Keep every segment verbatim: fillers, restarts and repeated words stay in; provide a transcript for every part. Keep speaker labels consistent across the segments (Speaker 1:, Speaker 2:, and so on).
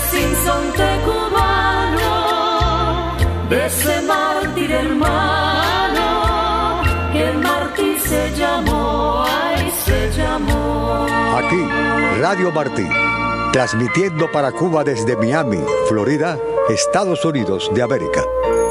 Speaker 1: sinsonte cubano, de ese mártir hermano, que el mártir se llamó, ay, se llamó.
Speaker 2: Aquí, Radio Martí, transmitiendo para Cuba desde Miami, Florida, Estados Unidos de América.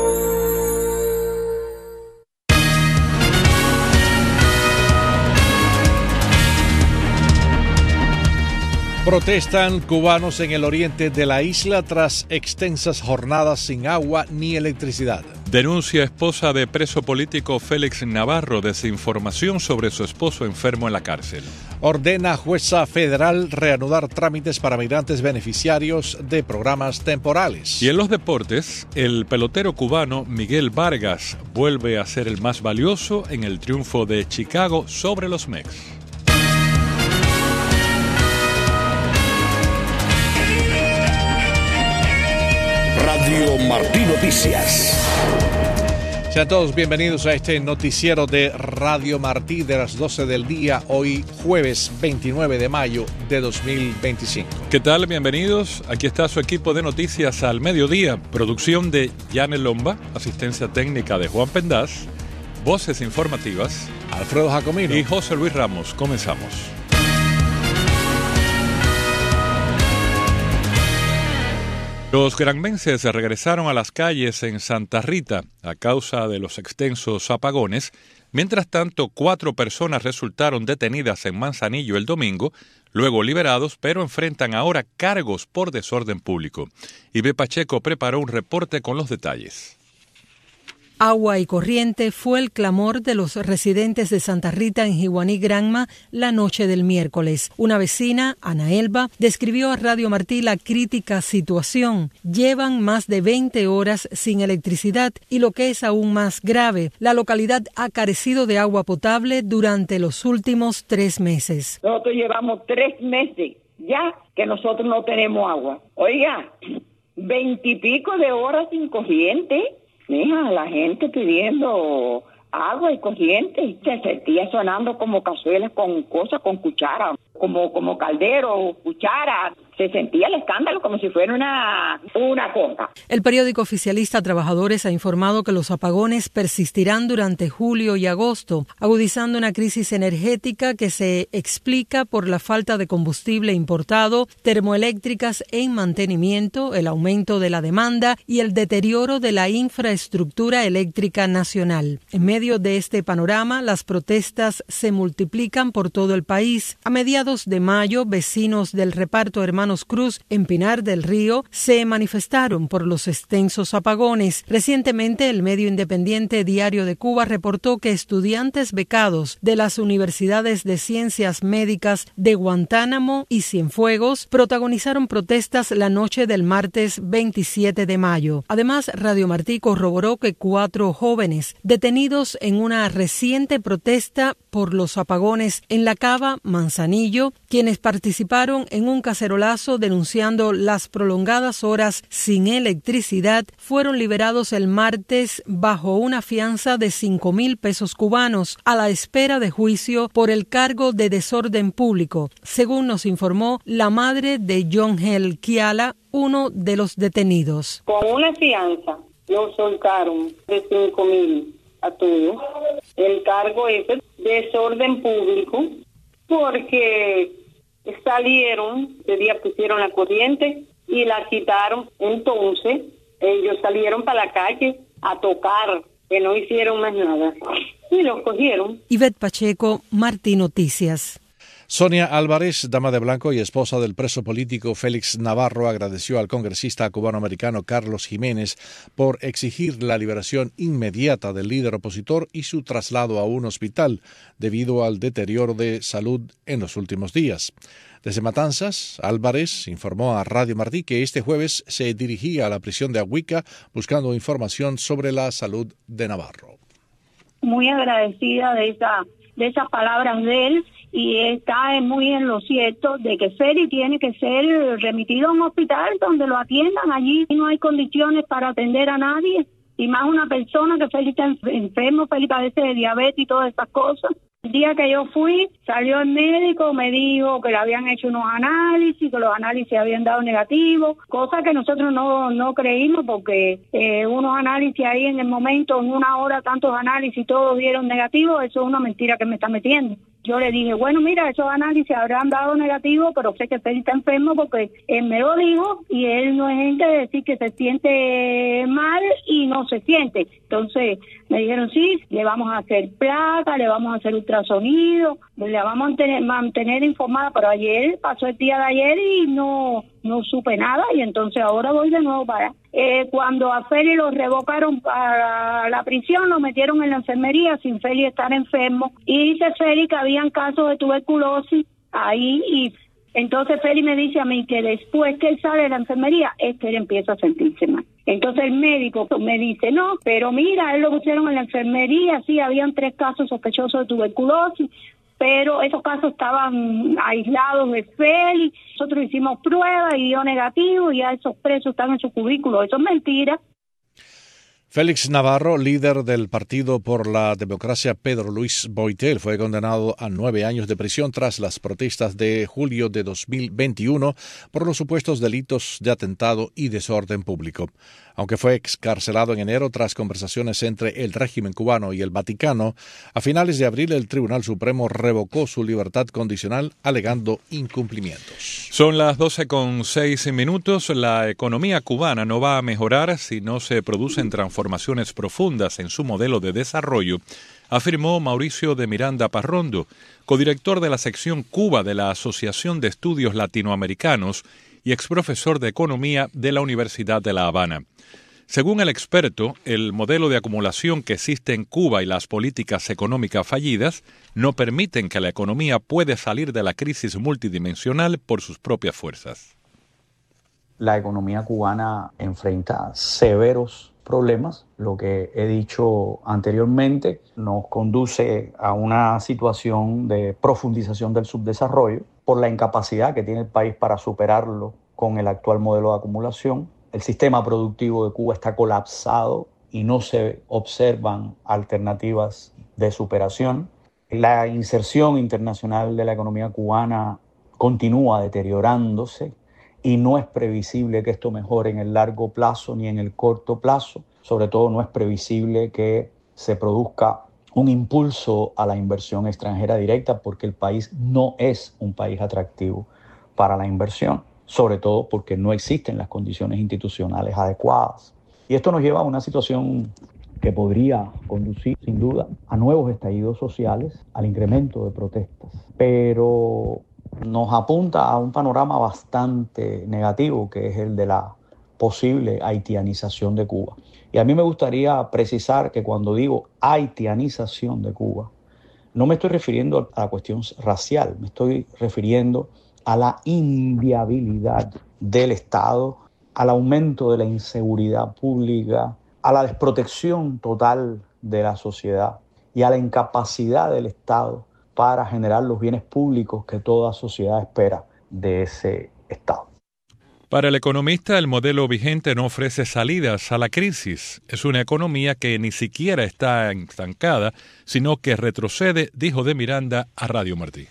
Speaker 3: Protestan cubanos en el oriente de la isla tras extensas jornadas sin agua ni electricidad.
Speaker 4: Denuncia esposa de preso político Félix Navarro desinformación sobre su esposo enfermo en la cárcel.
Speaker 3: Ordena jueza federal reanudar trámites para migrantes beneficiarios de programas temporales.
Speaker 4: Y en los deportes, el pelotero cubano Miguel Vargas vuelve a ser el más valioso en el triunfo de Chicago sobre los Mex.
Speaker 5: Radio Martí Noticias.
Speaker 3: Sean todos bienvenidos a este noticiero de Radio Martí de las doce del día, hoy jueves veintinueve de mayo de dos mil veinticinco.
Speaker 4: ¿Qué tal? Bienvenidos. Aquí está su equipo de noticias al mediodía. Producción de Yanel Lomba, asistencia técnica de Juan Pendaz, voces informativas,
Speaker 3: Alfredo Jacomino
Speaker 4: y José Luis Ramos. Comenzamos. Los granmenses regresaron a las calles en Santa Rita a causa de los extensos apagones. Mientras tanto, cuatro personas resultaron detenidas en Manzanillo el domingo, luego liberados, pero enfrentan ahora cargos por desorden público. Ibe Pacheco preparó un reporte con los detalles.
Speaker 6: Agua y corriente fue el clamor de los residentes de Santa Rita en Jiguaní Granma la noche del miércoles. Una vecina, Ana Elba, describió a Radio Martí la crítica situación. Llevan más de veinte horas sin electricidad y lo que es aún más grave, la localidad ha carecido de agua potable durante los últimos tres meses.
Speaker 7: Nosotros llevamos tres meses ya que nosotros no tenemos agua. Oiga, veintipico de horas sin corriente. Mira, la gente pidiendo agua y corriente y se sentía sonando como cazuelas con cosas, con cuchara, como, como caldero, cuchara. Se sentía el escándalo como si fuera una, una cosa.
Speaker 6: El periódico oficialista Trabajadores ha informado que los apagones persistirán durante julio y agosto, agudizando una crisis energética que se explica por la falta de combustible importado, termoeléctricas en mantenimiento, el aumento de la demanda y el deterioro de la infraestructura eléctrica nacional. En medio de este panorama, las protestas se multiplican por todo el país. A mediados de mayo, vecinos del reparto Hermanos Cruz en Pinar del Río se manifestaron por los extensos apagones. Recientemente, el medio independiente Diario de Cuba reportó que estudiantes becados de las universidades de ciencias médicas de Guantánamo y Cienfuegos protagonizaron protestas la noche del martes veintisiete de mayo. Además, Radio Martí corroboró que cuatro jóvenes detenidos en una reciente protesta por los apagones en La Cava, Manzanillo, quienes participaron en un cacerolazo denunciando las prolongadas horas sin electricidad, fueron liberados el martes bajo una fianza de cinco mil pesos cubanos a la espera de juicio por el cargo de desorden público, según nos informó la madre de John Hel Kiala, uno de los detenidos.
Speaker 7: Con una fianza lo soltaron de cinco mil a todos. El cargo es desorden público porque salieron, ese día pusieron la corriente y la quitaron, entonces ellos salieron para la calle a tocar, que no hicieron más nada, y los cogieron.
Speaker 6: Ivette Pacheco, Martí Noticias.
Speaker 3: Sonia Álvarez, dama de blanco y esposa del preso político Félix Navarro, agradeció al congresista cubanoamericano Carlos Jiménez por exigir la liberación inmediata del líder opositor y su traslado a un hospital debido al deterioro de salud en los últimos días. Desde Matanzas, Álvarez informó a Radio Martí que este jueves se dirigía a la prisión de Agüica buscando información sobre la salud de Navarro.
Speaker 8: Muy agradecida de esa de esas palabras de él, y está muy en lo cierto de que Félix tiene que ser remitido a un hospital donde lo atiendan. Allí no hay condiciones para atender a nadie, y más una persona que Félix está enfermo, Félix padece de diabetes y todas esas cosas. El día que yo fui, salió el médico, me dijo que le habían hecho unos análisis, que los análisis habían dado negativos, cosa que nosotros no, no creímos porque eh, unos análisis ahí en el momento, en una hora, tantos análisis, todos dieron negativos, eso es una mentira que me está metiendo. Yo le dije, bueno, mira, esos análisis habrán dado negativo, pero sé que Félix está enfermo porque él me lo dijo y él no es gente de decir que se siente mal y no se siente. Entonces me dijeron, sí, le vamos a hacer placa, le vamos a hacer ultrasonido, le vamos a mantener, mantener informada, pero ayer, pasó el día de ayer y no, no supe nada y entonces ahora voy de nuevo para allá. Eh, cuando a Félix lo revocaron para la prisión, lo metieron en la enfermería sin Félix estar enfermo y dice Félix que habían casos de tuberculosis ahí y entonces Félix me dice a mí que después que él sale de la enfermería es que él empieza a sentirse mal. Entonces el médico me dice, no, pero mira, él lo pusieron en la enfermería, sí, habían tres casos sospechosos de tuberculosis, pero esos casos estaban aislados de Félix, nosotros hicimos pruebas y dio negativo y ya esos presos están en su cubículo, eso es mentira.
Speaker 3: Félix Navarro, líder del Partido por la Democracia Pedro Luis Boitel, fue condenado a nueve años de prisión tras las protestas de julio de dos mil veintiuno por los supuestos delitos de atentado y desorden público. Aunque fue excarcelado en enero tras conversaciones entre el régimen cubano y el Vaticano, a finales de abril el Tribunal Supremo revocó su libertad condicional alegando incumplimientos.
Speaker 4: Son las doce con seis minutos. La economía cubana no va a mejorar si no se producen transformaciones profundas en su modelo de desarrollo, afirmó Mauricio de Miranda Parrondo, codirector de la sección Cuba de la Asociación de Estudios Latinoamericanos y exprofesor de Economía de la Universidad de La Habana. Según el experto, el modelo de acumulación que existe en Cuba y las políticas económicas fallidas no permiten que la economía pueda salir de la crisis multidimensional por sus propias fuerzas.
Speaker 9: La economía cubana enfrenta severos problemas. Lo que he dicho anteriormente nos conduce a una situación de profundización del subdesarrollo por la incapacidad que tiene el país para superarlo con el actual modelo de acumulación. El sistema productivo de Cuba está colapsado y no se observan alternativas de superación. La inserción internacional de la economía cubana continúa deteriorándose y no es previsible que esto mejore en el largo plazo ni en el corto plazo. Sobre todo no es previsible que se produzca un impulso a la inversión extranjera directa porque el país no es un país atractivo para la inversión, sobre todo porque no existen las condiciones institucionales adecuadas. Y esto nos lleva a una situación que podría conducir, sin duda, a nuevos estallidos sociales, al incremento de protestas. Pero nos apunta a un panorama bastante negativo, que es el de la posible haitianización de Cuba. Y a mí me gustaría precisar que cuando digo haitianización de Cuba, no me estoy refiriendo a la cuestión racial, me estoy refiriendo a la inviabilidad del Estado, al aumento de la inseguridad pública, a la desprotección total de la sociedad y a la incapacidad del Estado para generar los bienes públicos que toda sociedad espera de ese Estado.
Speaker 4: Para el economista, el modelo vigente no ofrece salidas a la crisis. Es una economía que ni siquiera está estancada, sino que retrocede, dijo de Miranda a Radio Martí.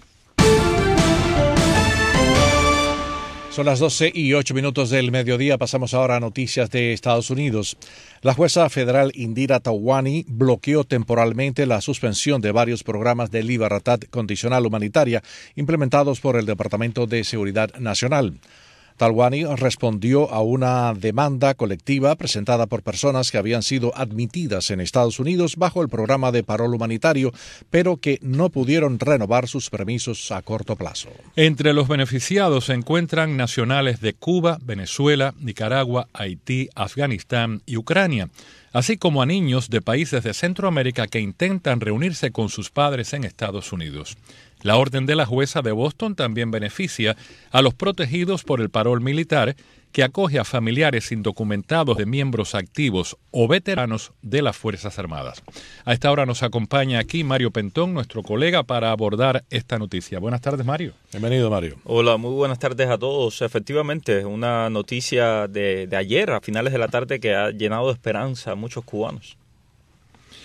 Speaker 3: Son las doce y ocho minutos del mediodía. Pasamos ahora a noticias de Estados Unidos. La jueza federal Indira Tawani bloqueó temporalmente la suspensión de varios programas de libertad condicional humanitaria implementados por el Departamento de Seguridad Nacional. Talwani respondió a una demanda colectiva presentada por personas que habían sido admitidas en Estados Unidos bajo el programa de parol humanitario, pero que no pudieron renovar sus permisos a corto plazo.
Speaker 4: Entre los beneficiados se encuentran nacionales de Cuba, Venezuela, Nicaragua, Haití, Afganistán y Ucrania, así como a niños de países de Centroamérica que intentan reunirse con sus padres en Estados Unidos. La orden de la jueza de Boston también beneficia a los protegidos por el parol militar, que acoge a familiares indocumentados de miembros activos o veteranos de las Fuerzas Armadas. A esta hora nos acompaña aquí Mario Pentón, nuestro colega, para abordar esta noticia. Buenas tardes, Mario.
Speaker 3: Bienvenido, Mario.
Speaker 10: Hola, muy buenas tardes a todos. Efectivamente, una noticia de, de ayer, a finales de la tarde, que ha llenado de esperanza a muchos cubanos.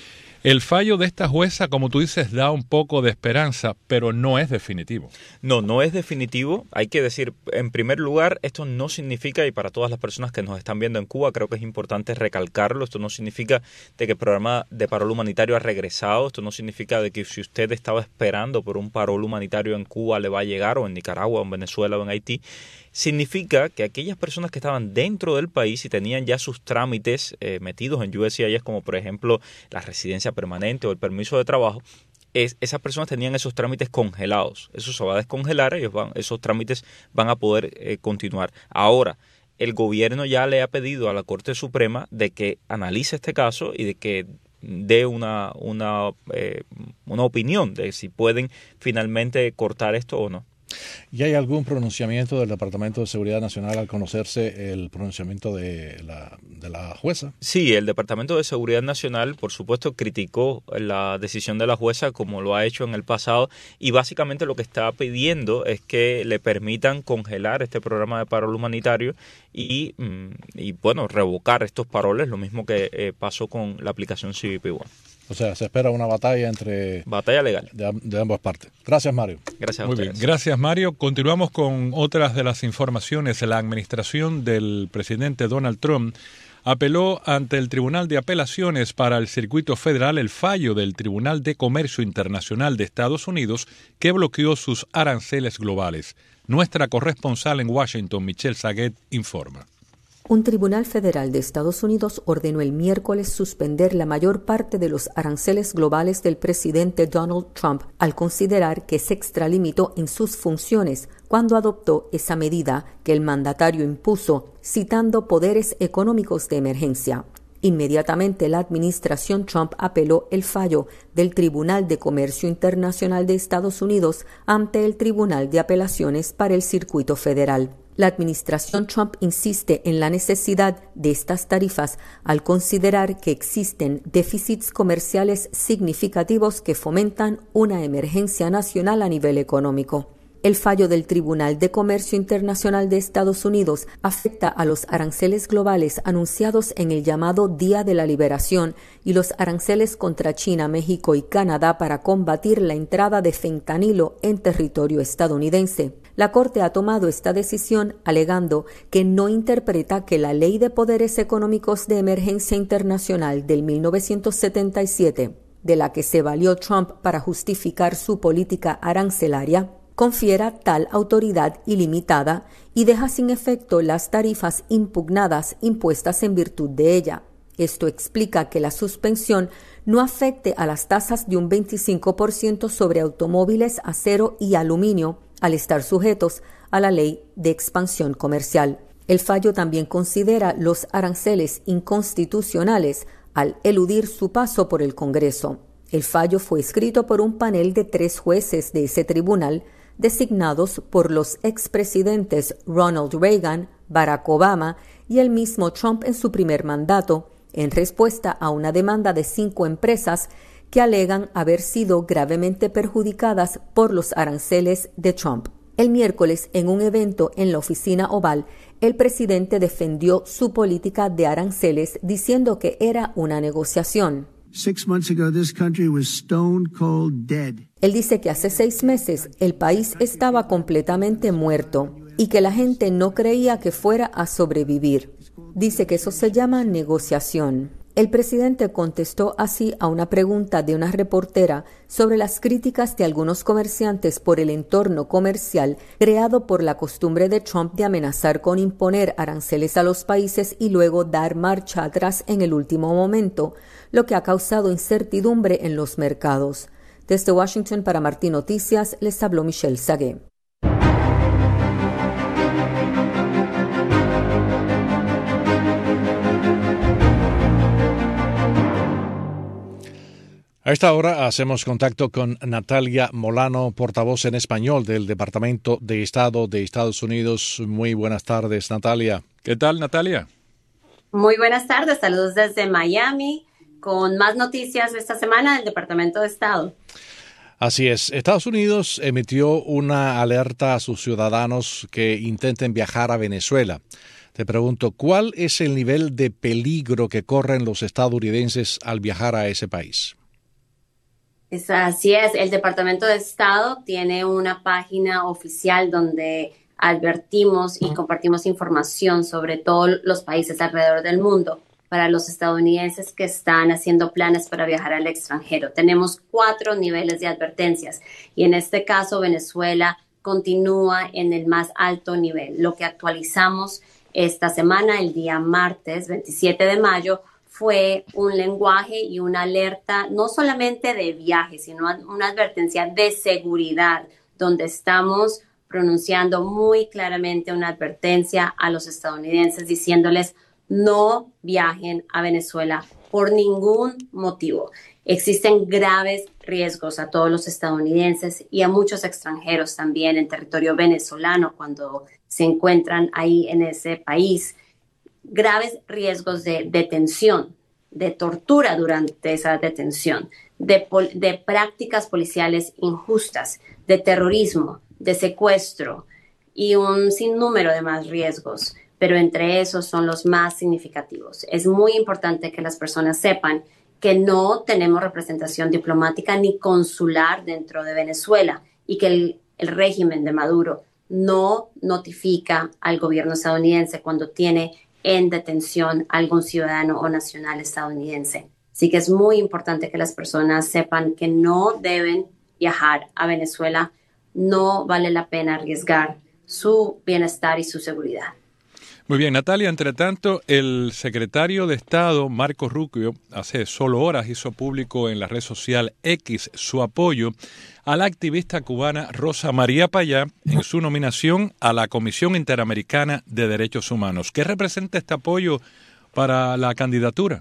Speaker 4: El fallo de esta jueza, como tú dices, da un poco de esperanza, pero no es definitivo.
Speaker 10: No, no es definitivo. Hay que decir, en primer lugar, esto no significa, y para todas las personas que nos están viendo en Cuba, creo que es importante recalcarlo, esto no significa de que el programa de parol humanitario ha regresado, esto no significa de que si usted estaba esperando por un parol humanitario en Cuba le va a llegar, o en Nicaragua, o en Venezuela, o en Haití. Significa que aquellas personas que estaban dentro del país y tenían ya sus trámites eh, metidos en U S C I S, como por ejemplo la residencia permanente o el permiso de trabajo, es, esas personas tenían esos trámites congelados. Eso se va a descongelar, ellos van, esos trámites van a poder eh, continuar. Ahora, el gobierno ya le ha pedido a la Corte Suprema de que analice este caso y de que dé una, una, eh, una opinión de si pueden finalmente cortar esto o no.
Speaker 3: ¿Y hay algún pronunciamiento del Departamento de Seguridad Nacional al conocerse el pronunciamiento de la, de la jueza?
Speaker 10: Sí, el Departamento de Seguridad Nacional, por supuesto, criticó la decisión de la jueza como lo ha hecho en el pasado y básicamente lo que está pidiendo es que le permitan congelar este programa de parol humanitario y, y bueno, revocar estos paroles, lo mismo que eh, pasó con la aplicación C B P One.
Speaker 3: O sea, se espera una batalla entre...
Speaker 10: Batalla legal.
Speaker 3: De, de ambas partes. Gracias, Mario.
Speaker 10: Gracias a
Speaker 4: Muy
Speaker 10: ustedes.
Speaker 4: bien. Gracias, Mario. Continuamos con otras de las informaciones. La administración del presidente Donald Trump apeló ante el Tribunal de Apelaciones para el Circuito Federal el fallo del Tribunal de Comercio Internacional de Estados Unidos que bloqueó sus aranceles globales. Nuestra corresponsal en Washington, Michelle Saguet, informa.
Speaker 11: Un tribunal federal de Estados Unidos ordenó el miércoles suspender la mayor parte de los aranceles globales del presidente Donald Trump al considerar que se extralimitó en sus funciones cuando adoptó esa medida que el mandatario impuso, citando poderes económicos de emergencia. Inmediatamente la administración Trump apeló el fallo del Tribunal de Comercio Internacional de Estados Unidos ante el Tribunal de Apelaciones para el Circuito Federal. La administración Trump insiste en la necesidad de estas tarifas al considerar que existen déficits comerciales significativos que fomentan una emergencia nacional a nivel económico. El fallo del Tribunal de Comercio Internacional de Estados Unidos afecta a los aranceles globales anunciados en el llamado Día de la Liberación y los aranceles contra China, México y Canadá para combatir la entrada de fentanilo en territorio estadounidense. La Corte ha tomado esta decisión alegando que no interpreta que la Ley de Poderes Económicos de Emergencia Internacional del mil novecientos setenta y siete, de la que se valió Trump para justificar su política arancelaria, confiera tal autoridad ilimitada y deja sin efecto las tarifas impugnadas impuestas en virtud de ella. Esto explica que la suspensión no afecte a las tasas de un veinticinco por ciento sobre automóviles, acero y aluminio, al estar sujetos a la ley de expansión comercial. El fallo también considera los aranceles inconstitucionales al eludir su paso por el Congreso. El fallo fue escrito por un panel de tres jueces de ese tribunal, designados por los expresidentes Ronald Reagan, Barack Obama y el mismo Trump en su primer mandato, en respuesta a una demanda de cinco empresas que alegan haber sido gravemente perjudicadas por los aranceles de Trump. El miércoles, en un evento en la Oficina Oval, el presidente defendió su política de aranceles diciendo que era una negociación.
Speaker 12: Six months ago, this country was stone cold dead.
Speaker 11: Él dice que hace seis meses el país estaba completamente muerto y que la gente no creía que fuera a sobrevivir. Dice que eso se llama negociación. El presidente contestó así a una pregunta de una reportera sobre las críticas de algunos comerciantes por el entorno comercial creado por la costumbre de Trump de amenazar con imponer aranceles a los países y luego dar marcha atrás en el último momento, lo que ha causado incertidumbre en los mercados. Desde Washington para Martín Noticias les habló Michelle Saguet.
Speaker 3: A esta hora hacemos contacto con Natalia Molano, portavoz en español del Departamento de Estado de Estados Unidos. Muy buenas tardes, Natalia.
Speaker 4: ¿Qué tal, Natalia?
Speaker 13: Muy buenas tardes, saludos desde Miami, con más noticias esta semana del Departamento de Estado.
Speaker 3: Así es. Estados Unidos emitió una alerta a sus ciudadanos que intenten viajar a Venezuela. Te pregunto, ¿cuál es el nivel de peligro que corren los estadounidenses al viajar a ese país?
Speaker 13: Es así es, el Departamento de Estado tiene una página oficial donde advertimos y compartimos información sobre todos los países alrededor del mundo para los estadounidenses que están haciendo planes para viajar al extranjero. Tenemos cuatro niveles de advertencias y en este caso Venezuela continúa en el más alto nivel. Lo que actualizamos esta semana, el día martes veintisiete de mayo, fue un lenguaje y una alerta no solamente de viaje, sino una advertencia de seguridad, donde estamos pronunciando muy claramente una advertencia a los estadounidenses diciéndoles no viajen a Venezuela por ningún motivo. Existen graves riesgos a todos los estadounidenses y a muchos extranjeros también en territorio venezolano cuando se encuentran ahí en ese país. Graves riesgos de detención, de tortura durante esa detención, de, de prácticas policiales injustas, de terrorismo, de secuestro y un sinnúmero de más riesgos, pero entre esos son los más significativos. Es muy importante que las personas sepan que no tenemos representación diplomática ni consular dentro de Venezuela y que el, el régimen de Maduro no notifica al gobierno estadounidense cuando tiene en detención a algún ciudadano o nacional estadounidense. Así que es muy importante que las personas sepan que no deben viajar a Venezuela. No vale la pena arriesgar su bienestar y su seguridad.
Speaker 4: Muy bien, Natalia. Entre tanto, el secretario de Estado, Marco Rubio, hace solo horas hizo público en la red social X su apoyo a la activista cubana Rosa María Payá en su nominación a la Comisión Interamericana de Derechos Humanos. ¿Qué representa este apoyo para la candidatura?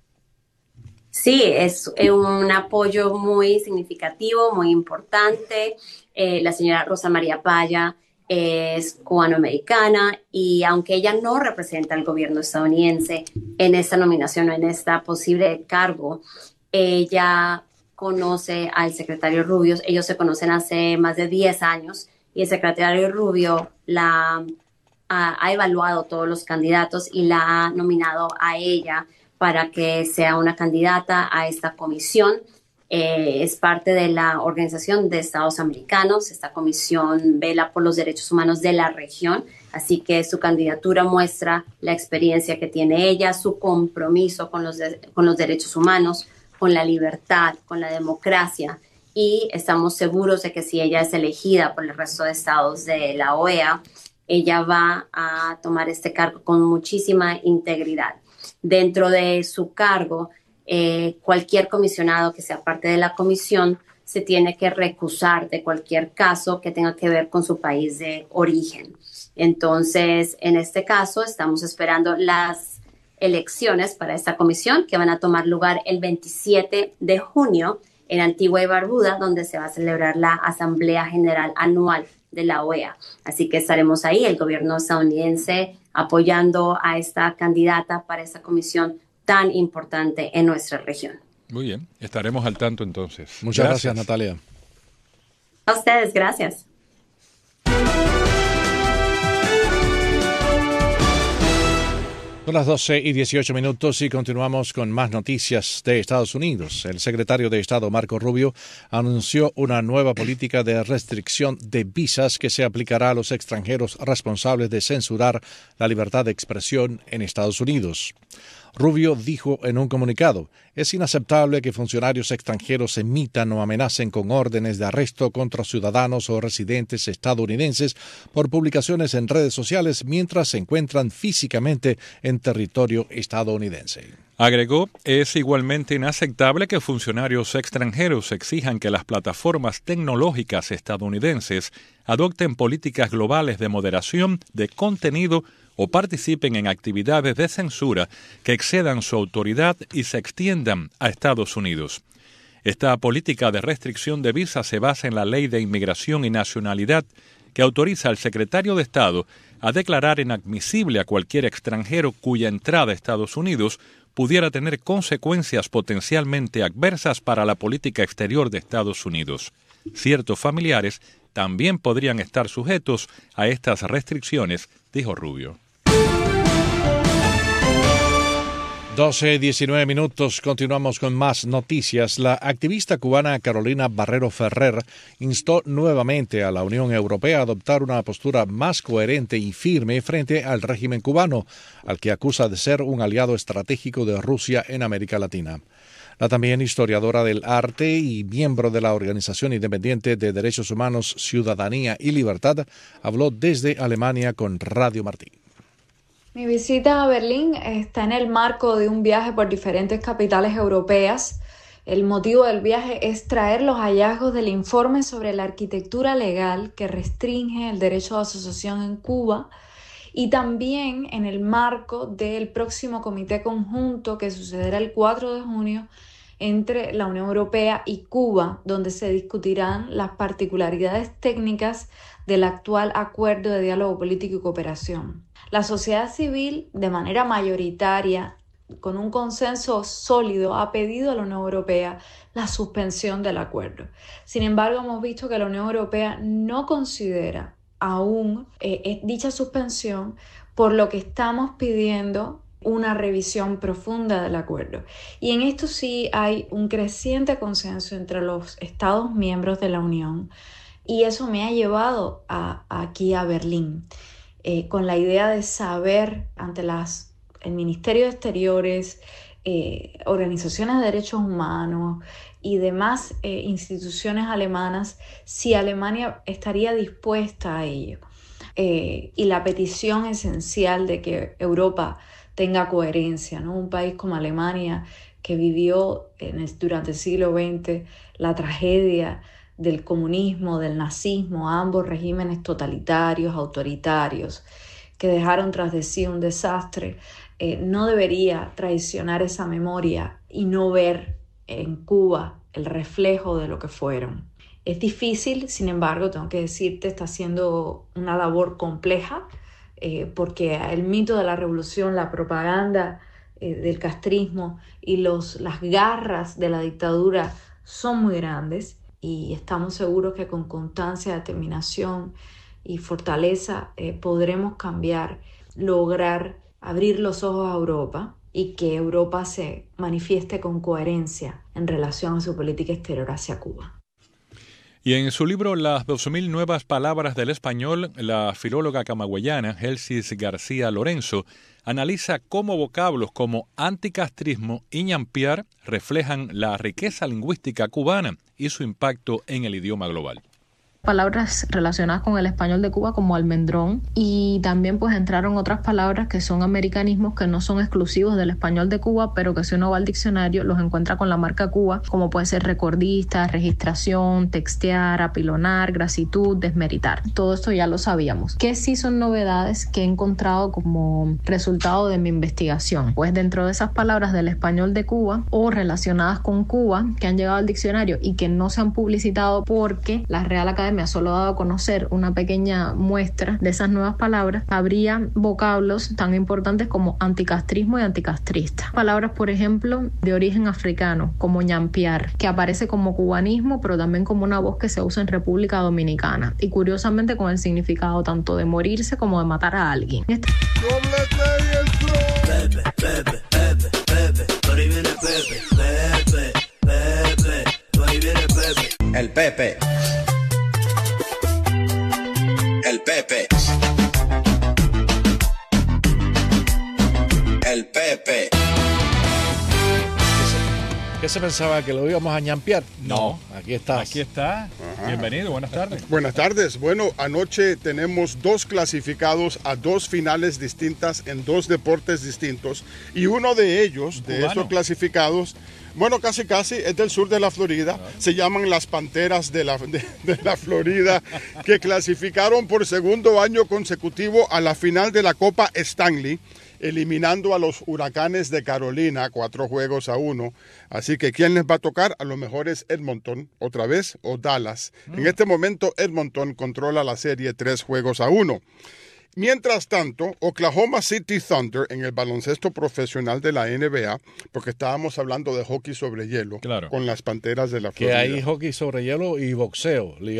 Speaker 13: Sí, es un apoyo muy significativo, muy importante. Eh, la señora Rosa María Payá es cubanoamericana y aunque ella no representa al gobierno estadounidense en esta nominación o en esta posible cargo, ella conoce al secretario Rubio. Ellos se conocen hace más de diez años y el secretario Rubio la ha, ha evaluado todos los candidatos y la ha nominado a ella para que sea una candidata a esta comisión. Eh, es parte de la Organización de Estados Americanos. Esta comisión vela por los derechos humanos de la región, así que su candidatura muestra la experiencia que tiene ella, su compromiso con los, de, con los derechos humanos, con la libertad, con la democracia, y estamos seguros de que si ella es elegida por el resto de estados de la O E A, ella va a tomar este cargo con muchísima integridad. Dentro de su cargo, Eh, cualquier comisionado que sea parte de la comisión se tiene que recusar de cualquier caso que tenga que ver con su país de origen. Entonces, en este caso, estamos esperando las elecciones para esta comisión que van a tomar lugar el veintisiete de junio en Antigua y Barbuda, donde se va a celebrar la Asamblea General Anual de la O E A. Así que estaremos ahí, el gobierno estadounidense apoyando a esta candidata para esta comisión tan importante en nuestra región.
Speaker 4: Muy bien, estaremos al tanto entonces.
Speaker 3: Muchas gracias, gracias Natalia.
Speaker 13: A ustedes, gracias.
Speaker 3: Son las doce y dieciocho minutos y continuamos con más noticias de Estados Unidos. El secretario de Estado Marco Rubio anunció una nueva política de restricción de visas que se aplicará a los extranjeros responsables de censurar la libertad de expresión en Estados Unidos. Rubio dijo en un comunicado: es inaceptable que funcionarios extranjeros emitan o amenacen con órdenes de arresto contra ciudadanos o residentes estadounidenses por publicaciones en redes sociales mientras se encuentran físicamente en territorio estadounidense.
Speaker 4: Agregó, es igualmente inaceptable que funcionarios extranjeros exijan que las plataformas tecnológicas estadounidenses adopten políticas globales de moderación de contenido o participen en actividades de censura que excedan su autoridad y se extiendan a Estados Unidos. Esta política de restricción de visas se basa en la Ley de Inmigración y Nacionalidad, que autoriza al secretario de Estado a declarar inadmisible a cualquier extranjero cuya entrada a Estados Unidos pudiera tener consecuencias potencialmente adversas para la política exterior de Estados Unidos. Ciertos familiares también podrían estar sujetos a estas restricciones, dijo Rubio.
Speaker 3: doce diecinueve minutos, continuamos con más noticias. La activista cubana Carolina Barrero Ferrer instó nuevamente a la Unión Europea a adoptar una postura más coherente y firme frente al régimen cubano, al que acusa de ser un aliado estratégico de Rusia en América Latina. La también historiadora del arte y miembro de la Organización Independiente de Derechos Humanos, Ciudadanía y Libertad habló desde Alemania con Radio Martí.
Speaker 14: Mi visita a Berlín está en el marco de un viaje por diferentes capitales europeas. El motivo del viaje es traer los hallazgos del informe sobre la arquitectura legal que restringe el derecho de asociación en Cuba y también en el marco del próximo comité conjunto que sucederá el cuatro de junio entre la Unión Europea y Cuba, donde se discutirán las particularidades técnicas del actual acuerdo de diálogo político y cooperación. La sociedad civil, de manera mayoritaria, con un consenso sólido, ha pedido a la Unión Europea la suspensión del acuerdo. Sin embargo, hemos visto que la Unión Europea no considera aún eh, dicha suspensión, por lo que estamos pidiendo una revisión profunda del acuerdo. Y en esto sí hay un creciente consenso entre los Estados miembros de la Unión, y eso me ha llevado a, aquí a Berlín, eh, con la idea de saber ante las, el Ministerio de Exteriores, eh, organizaciones de derechos humanos y demás eh, instituciones alemanas, si Alemania estaría dispuesta a ello. Eh, y la petición esencial de que Europa tenga coherencia, ¿no? Un país como Alemania, que vivió en el, durante el siglo veinte la tragedia del comunismo, del nazismo, ambos regímenes totalitarios, autoritarios, que dejaron tras de sí un desastre, eh, no debería traicionar esa memoria y no ver en Cuba el reflejo de lo que fueron. Es difícil, sin embargo, tengo que decirte, está siendo una labor compleja, eh, porque el mito de la revolución, la propaganda eh, del castrismo y los, las garras de la dictadura son muy grandes, y estamos seguros que con constancia, determinación y fortaleza eh, podremos cambiar, lograr abrir los ojos a Europa y que Europa se manifieste con coherencia en relación a su política exterior hacia Cuba.
Speaker 4: Y en su libro Las doce mil nuevas palabras del español, la filóloga camagüeyana Gelsis García Lorenzo analiza cómo vocablos como anticastrismo y ñampiar reflejan la riqueza lingüística cubana y su impacto en el idioma global.
Speaker 15: Palabras relacionadas con el español de Cuba como almendrón, y también pues entraron otras palabras que son americanismos que no son exclusivos del español de Cuba, pero que si uno va al diccionario los encuentra con la marca Cuba, como puede ser recordista, registración, textear, apilonar, grasitud, desmeritar. Todo esto ya lo sabíamos. ¿Qué sí son novedades que he encontrado como resultado de mi investigación? Pues dentro de esas palabras del español de Cuba o relacionadas con Cuba que han llegado al diccionario y que no se han publicitado porque la Real Academia me ha solo dado a conocer una pequeña muestra de esas nuevas palabras, habría vocablos tan importantes como anticastrismo y anticastrista. Palabras, por ejemplo, de origen africano, como ñampiar, que aparece como cubanismo, pero también como una voz que se usa en República Dominicana, y curiosamente con el significado tanto de morirse como de matar a alguien. Este...
Speaker 16: Pepe, Pepe, Pepe, Pepe, por ahí viene Pepe, Pepe, Pepe, por ahí viene Pepe. El Pepe. El Pepe. El Pepe.
Speaker 3: ¿Qué se pensaba? ¿Que lo íbamos a ñampear?
Speaker 4: No.
Speaker 3: Aquí está.
Speaker 4: Aquí está. Ajá. Bienvenido, buenas tardes.
Speaker 17: Buenas tardes. Bueno, anoche tenemos dos clasificados a dos finales distintas en dos deportes distintos. Y uno de ellos, de esos clasificados, bueno, casi casi, es del sur de la Florida. Claro. Se llaman las Panteras de la, de, de la Florida, que clasificaron por segundo año consecutivo a la final de la Copa Stanley, eliminando a los Huracanes de Carolina, cuatro juegos a uno. Así que, ¿quién les va a tocar? A lo mejor es Edmonton, otra vez, o Dallas. Mm. En este momento, Edmonton controla la serie tres juegos a uno. Mientras tanto, Oklahoma City Thunder, en el baloncesto profesional de la N B A, porque estábamos hablando de hockey sobre hielo,
Speaker 3: claro,
Speaker 17: con las Panteras de la Florida.
Speaker 3: Que hay hockey sobre hielo y boxeo ligado.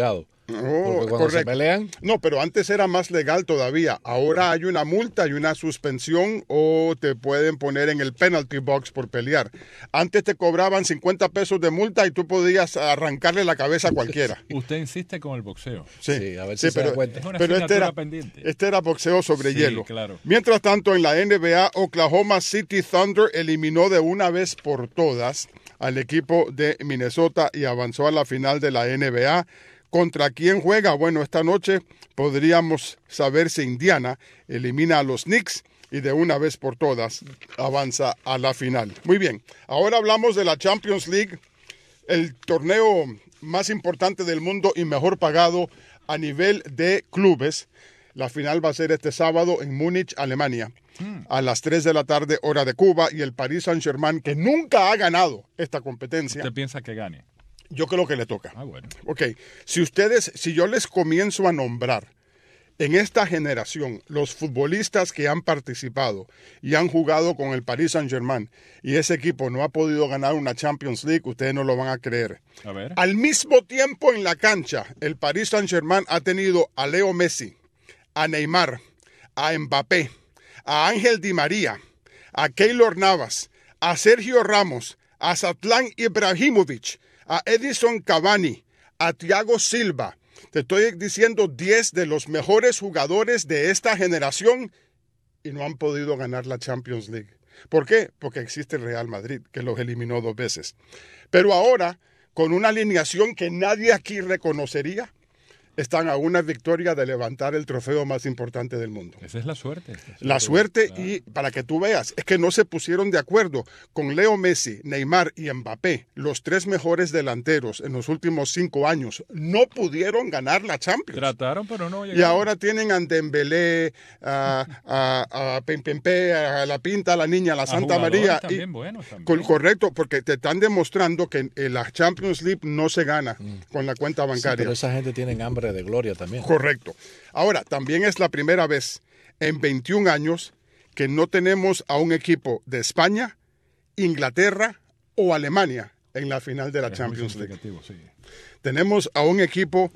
Speaker 17: Oh,
Speaker 3: cuando
Speaker 17: correcto.
Speaker 3: se pelean.
Speaker 17: No, pero antes era más legal todavía. Ahora hay una multa y una suspensión o te pueden poner en el penalty box por pelear. Antes te cobraban cincuenta pesos de multa y tú podías arrancarle la cabeza a cualquiera.
Speaker 4: Usted insiste con el boxeo.
Speaker 17: Sí,
Speaker 3: Sí, a ver
Speaker 17: sí,
Speaker 3: si se
Speaker 17: pero,
Speaker 3: da cuenta.
Speaker 4: Es una
Speaker 17: pero este
Speaker 4: asignatura
Speaker 17: era,
Speaker 4: pendiente.
Speaker 17: este era boxeo sobre
Speaker 4: Sí,
Speaker 17: hielo.
Speaker 4: claro.
Speaker 17: Mientras tanto, en la N B A, Oklahoma City Thunder eliminó de una vez por todas al equipo de Minnesota y avanzó a la final de la N B A. ¿Contra quién juega? Bueno, esta noche podríamos saber si Indiana elimina a los Knicks y de una vez por todas avanza a la final. Muy bien, ahora hablamos de la Champions League, el torneo más importante del mundo y mejor pagado a nivel de clubes. La final va a ser este sábado en Múnich, Alemania, mm. a las tres de la tarde, hora de Cuba, y el Paris Saint-Germain, que nunca ha ganado esta competencia.
Speaker 4: ¿Usted piensa que gane?
Speaker 17: Yo creo que le toca.
Speaker 4: Ah, bueno.
Speaker 17: Ok, si ustedes, si yo les comienzo a nombrar en esta generación los futbolistas que han participado y han jugado con el Paris Saint-Germain y ese equipo no ha podido ganar una Champions League, ustedes no lo van a creer.
Speaker 4: A ver.
Speaker 17: Al mismo tiempo en la cancha, el Paris Saint-Germain ha tenido a Leo Messi, a Neymar, a Mbappé, a Ángel Di María, a Keylor Navas, a Sergio Ramos, a Zlatan Ibrahimovic, a Edison Cavani, a Thiago Silva. Te estoy diciendo diez de los mejores jugadores de esta generación y no han podido ganar la Champions League. ¿Por qué? Porque existe el Real Madrid, que los eliminó dos veces. Pero ahora, con una alineación que nadie aquí reconocería, están a una victoria de levantar el trofeo más importante del mundo.
Speaker 4: Esa es la suerte.
Speaker 17: La suerte, y para que tú veas, es que no se pusieron de acuerdo con Leo Messi, Neymar y Mbappé, los tres mejores delanteros en los últimos cinco años. No pudieron ganar la Champions.
Speaker 4: Trataron, pero no llegaron.
Speaker 17: Y ahora tienen a Dembélé, a, a, a Pempempe, a la Pinta, a la Niña, a la Santa
Speaker 4: a
Speaker 17: María.
Speaker 4: También
Speaker 17: y,
Speaker 4: buenos, también.
Speaker 17: Con, correcto, porque te están demostrando que en la Champions League no se gana mm. con la cuenta bancaria.
Speaker 3: Sí, pero esa gente tiene hambre de gloria también.
Speaker 17: Correcto. Ahora, también es la primera vez en veintiún años que no tenemos a un equipo de España, Inglaterra o Alemania en la final de la es Champions League. Sí. Tenemos a un equipo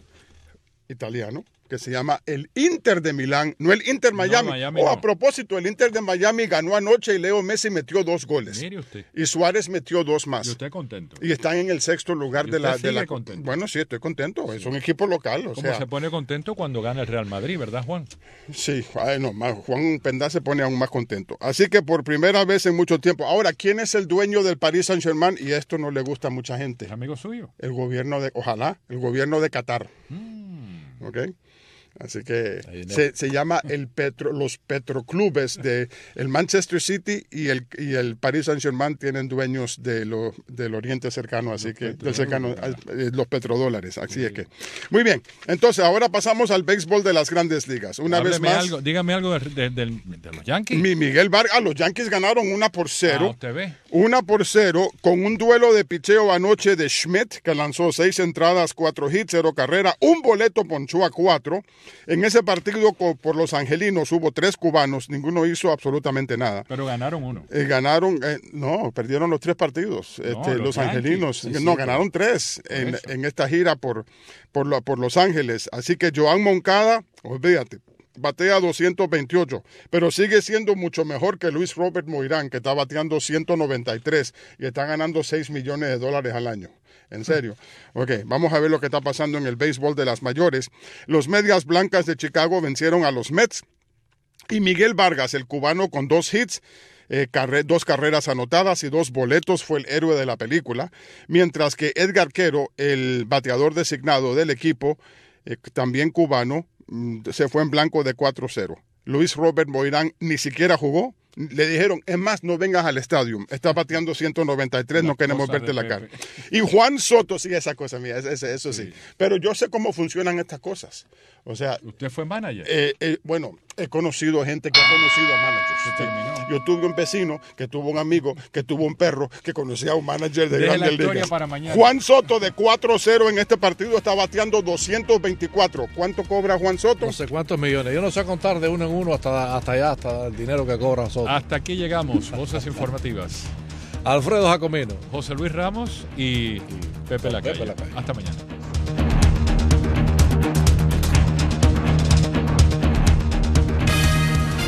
Speaker 17: italiano que se llama el Inter de Milán, no el Inter Miami. No, Miami oh, no. A propósito, el Inter de Miami ganó anoche y Leo Messi metió dos goles.
Speaker 4: Mire usted.
Speaker 17: Y Suárez metió dos más.
Speaker 4: Y usted contento.
Speaker 17: Y están en el sexto lugar de la, de la.
Speaker 4: Contento?
Speaker 17: Bueno, sí, estoy contento. Sí. Es un equipo local. O
Speaker 4: ¿Cómo
Speaker 17: sea,
Speaker 4: se pone contento cuando gana el Real Madrid, verdad, Juan?
Speaker 17: Sí, ay, no, Juan Pendá se pone aún más contento. Así que por primera vez en mucho tiempo. Ahora, ¿quién es el dueño del Paris Saint-Germain? Y esto no le gusta a mucha gente.
Speaker 4: ¿Es amigo suyo?
Speaker 17: El gobierno de, ojalá, el gobierno de Qatar.
Speaker 4: Mm.
Speaker 17: ¿Ok? Así que se, se llama el Petro, los Petroclubes de el Manchester City y el y el Paris Saint-Germain tienen dueños de lo, del Oriente cercano, así los que del cercano los petrodólares, así sí. es que muy bien. Entonces ahora pasamos al béisbol de las Grandes Ligas. Una
Speaker 4: Hábleme
Speaker 17: vez más,
Speaker 4: algo, dígame algo de, de, de, de los Yankees.
Speaker 17: Mi Miguel Vargas, los Yankees ganaron una por cero.
Speaker 4: Ah, usted ve.
Speaker 17: Una por cero con un duelo de picheo anoche de Schmidt que lanzó seis entradas, cuatro hits, cero carrera, un boleto ponchó a cuatro. En ese partido por los angelinos hubo tres cubanos, ninguno hizo absolutamente nada.
Speaker 4: Pero ganaron uno.
Speaker 17: Eh, ganaron, eh, no, perdieron los tres partidos. No, este, los, los angelinos, sí, sí, no, ganaron tres en, en esta gira por, por, la, por Los Ángeles. Así que Joan Moncada, olvídate, batea doscientos veintiocho, pero sigue siendo mucho mejor que Luis Robert Moirán, que está bateando ciento noventa y tres y está ganando seis millones de dólares al año. En serio. Ok, vamos a ver lo que está pasando en el béisbol de las mayores. Los Medias Blancas de Chicago vencieron a los Mets y Miguel Vargas, el cubano con dos hits, eh, carre- dos carreras anotadas y dos boletos, fue el héroe de la película, mientras que Edgar Quero, el bateador designado del equipo, eh, también cubano, mm, se fue en blanco de cuatro cero. Luis Robert Moirán ni siquiera jugó. Le dijeron, es más, no vengas al estadio. Está bateando ciento noventa y tres, la no queremos verte la cara. Y Juan Soto, sí, esa cosa mía, eso, eso sí. sí. Pero yo sé cómo funcionan estas cosas. O sea,
Speaker 4: ¿usted fue manager?
Speaker 17: Eh, eh, bueno, he conocido gente que ha conocido a managers. Sí. Yo tuve un vecino que tuvo un amigo que tuvo un perro que conocía a un manager de Grandes Ligas. Juan Soto de cuatro cero en este partido está bateando doscientos veinticuatro. ¿Cuánto cobra Juan Soto?
Speaker 3: No sé cuántos millones. Yo no sé contar de uno en uno hasta, hasta allá, hasta el dinero que cobra Soto.
Speaker 4: Hasta aquí llegamos. Voces informativas.
Speaker 3: Alfredo Jacomino,
Speaker 4: José Luis Ramos y Pepe Lacalle. Hasta mañana.